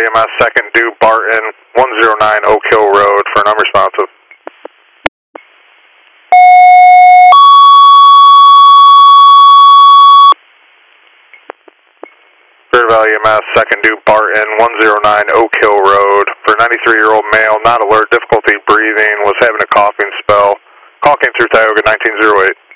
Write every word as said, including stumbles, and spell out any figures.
Valley E M S, second due Barton, one oh nine Oak Hill Road for an unresponsive. Clear Valley E M S, second due Barton, one oh nine Oak Hill Road for a ninety-three-year-old male, not alert, difficulty breathing, was having a coughing spell. Call came through Tioga nineteen oh eight.